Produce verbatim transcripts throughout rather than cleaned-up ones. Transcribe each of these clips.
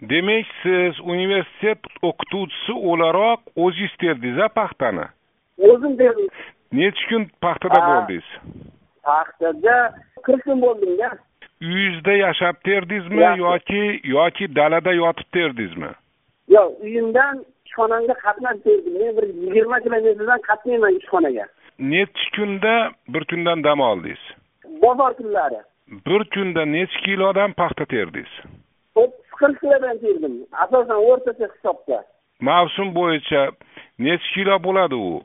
Demak, siz universitet o'qituvchisi o'laroq o'zingiz terdingiz-a paxtani? O'zim terdim. Necha kun paxtada bo'ldingiz? Paxtada qirq kun bo'ldim-da. Uyingizda yashab terdingizmi yoki yoki dalada yotib terdingizmi? Yo'q, uyimdan ishxonamga qatnab terdim. Men bir yigirma kilometrdan qatnayman ishxonaga. Necha kunda bir kundan dam oldingiz? Bozor kunlari. Bir kunda necha kilodan paxta terdingiz? o'ttiz qirq kilodan terdim. Asosan o'rtacha hisobda. Mavsum bo'yicha necha kilo bo'ladi u?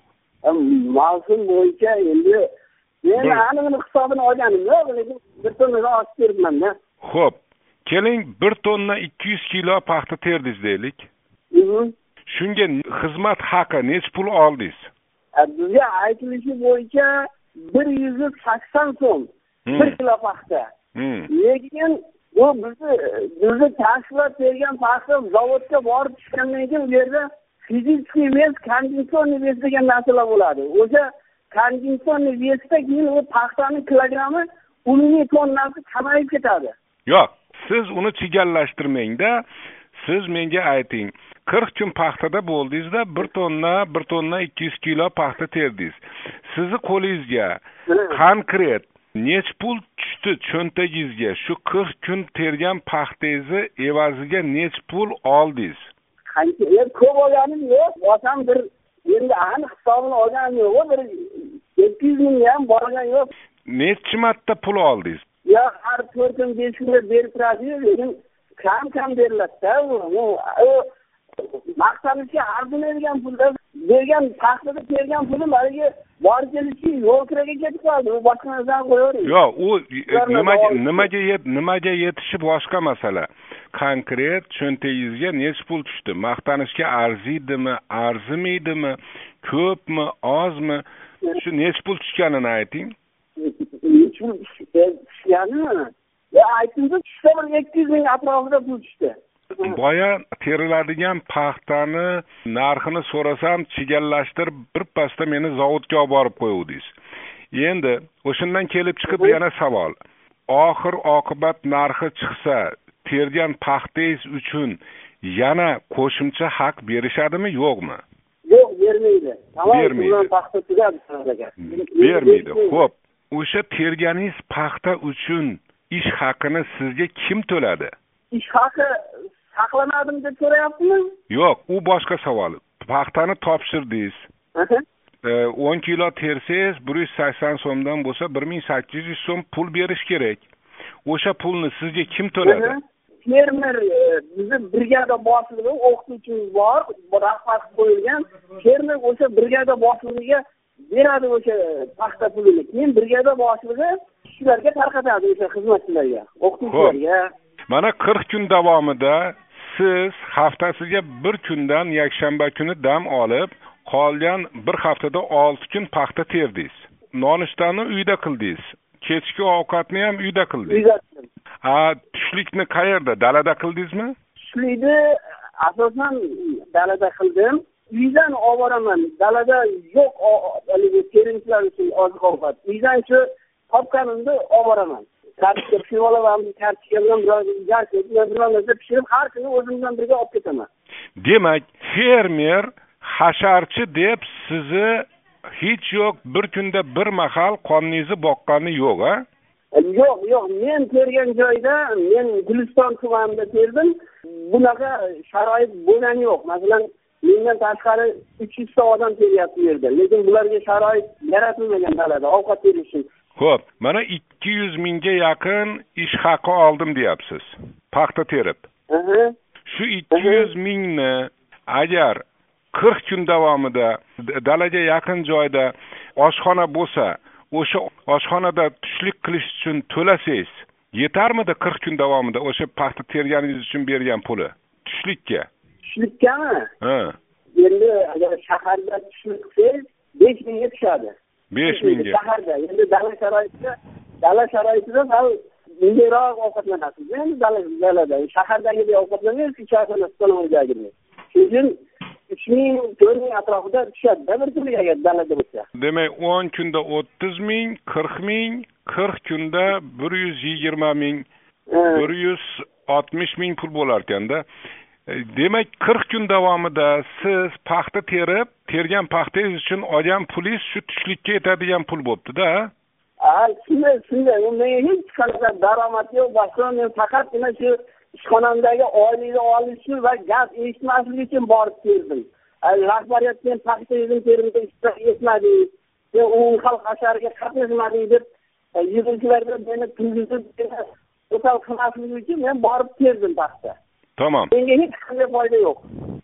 Mavsum bo'yicha endi men aniqini hisobini olganim yo'q, lekin bir tonnadan oshib teribman-da. Xo'p, keling bir tonna ikki yuz kilo paxta terdingiz deylik. Shunga xizmat haqi necha pul oldingiz? Bizga aytilishi bo'yicha bir yuz sakson so'm bir kilo paxta. Lekin bu bizni bizni tashlab bergan paxta zavodga borib tushgandan keyin u yerda fizический вес, konditsionniy вес degan narsalar bo'ladi. O'sha konditsionniy vesda keyin u paxtaning kilogrammi umumiy tonnasi kamayib ketadi. Yo'q, siz uni chigallashtirmang-da. Siz menga ayting, qirq kun paxtada bo'ldingizda bir tonna, bir tonna ikki yuz kilo paxta terdingiz. Sizni qo'lingizga konkret necha pul tushdi cho'ntagingizga? Shu qirq kun tergan paxtangizni evaziga necha pul oldingiz? Qancha? Ko'p olganim yo'q. Bosam bir endi aniq hisobini olganim yo'q. Bir ikki yuz ming ham borgan yo'q. Necha marta pul oldingiz? Ya har to'rt kun besh kunga berib turadi, lekin kam-kam beriladi-da. U maqsadga arzimaydigan pulda bergan paxtada tergan pulim haliga borib kelishi yo'l kiraga ketib qoldi. U boshqa narsadan qo'yavering. Yo'q, u nimaga nimaga yet nimaga yetishi boshqa masala. Konkret cho'ntagingizga necha pul tushdi? Maqtanishga arziydimi, arzimaydimi, ko'pmi, ozmi? Shu necha pul tushganini ayting. Necha pul tushganimi? Ya aytingda tushsa bir ikki yuz ming atrofida pul tushdi. Boya teriladigan paxtani narxini so'rasam, chigallashtirib birpasda meni zavodga olib borib qo'yuvdingiz. Endi o'shandan kelib chiqib yana savol. Oxir oqibat narxi chiqsa, tergan paxtangiz uchun yana qo'shimcha haq berishadimi, yo'qmi? Yo'q, bermaydi. Bermaydi. Paxta tugadi. Bermaydi. Xo'p, o'sha terganingiz paxta uchun ish haqini sizga kim to'ladi? Ish haqi saqlamadim deb so'rayapsizmi? Yo'q, u boshqa savol. Paxtani topshirdingiz. o'n kilo tersangiz bir yuz sakson so'mdan bo'lsa bir ming sakkiz yuz so'm pul berish kerak. O'sha pulni sizga kim to'ladi? Fermer bizni brigada boshlig'i o'qituvchimiz bor, rahbar qo'yilgan. Fermer o'sha brigada boshlig'iga beradi o'sha paxta pulini. Keyin brigada boshlig'i shularga tarqatadi o'sha xizmatchilarga, o'qituvchilarga. Mana qirq kun davomida siz haftasiga bir kundan yakshanba kuni dam olib, qolgan bir haftada olti kun paxta terdingiz. Nonushtani uyda qildingiz. Kechki ovqatni ham uyda qildingiz. Uyda. Ha, tushlikni qayerda? Dalada qildingizmi? Tushlikni asosan dalada qildim. Uydan olib boraman. Dalada yo'q, haligi terimchilar uchun oziq-ovqat. Uydan shu topganimni olib boraman. Kartoshka pishirib olaman, kartoshka bilan biroz narsa pishirib, har kuni o'zimdan birga olib ketaman. Demak, fermer hasharchi deb sizni hech yo'q bir kunda bir mahal qoningizni boqqani yo'q-a? Yo'q, yo'q, men tergan joyda, men Guliston tumanida terdim. Bunaqa sharoit bo'lgani yo'q. Masalan, mendan tashqari uch yuz ta odam teryapti bu yerda, lekin bularga sharoit yaratilmagan dalada ovqat terish uchun. Xo'p, mana ikki yuz mingga yaqin ish haqi oldim deyapsiz. Paxta terib. Shu ikki yuz mingni agar qirq kun davomida dalaga yaqin joyda oshxona bo'lsa, o'sha oshxonada tushlik qilish uchun to'lasangiz, yetarmidi qirq kun davomida o'sha paxta terganingiz uchun bergan puli? Tushlikka. Tushlikkami? Ha. Endi agar shaharda tushlik qilsangiz besh mingga tushadi. besh mingga. Shaharda, endi dala sharoitida, dala sharoitida hal mingroq ovqatlanasiz. Endi dala dalada, shahardagidek ovqatlanmaysiz, ichakini istamoqdagidek. Shuning uch ming, to'rt ming atrofida tushadi, bir kunga agar dalada bo'lsa. Demak, o'n kunda o'ttiz ming, qirq ming, qirq kunda bir yuz yigirma ming, bir yuz oltmish ming pul bo'lar ekanda. Demak, qirq kun davomida siz paxta terib, tergan paxtangiz uchun olgan pulingiz shu tushlikka yetadigan pul bo'pti-da. Ha, shunday, shunday. Menga hech qanaqa daromad yo'q, boshqa men faqatgina shu ishxonamdagi oylikni olish uchun va gap eshitmaslik uchun borib terdim. Rahbariyatdan paxta yig'im terimida ishtirok etmadik, o'n xalq hashariga qatnashmadik deb yig'inchilarga meni tuzitib, o'tal qilmaslik uchun men borib terdim paxta. Tamam. Menga hech qanday foyda yo'q.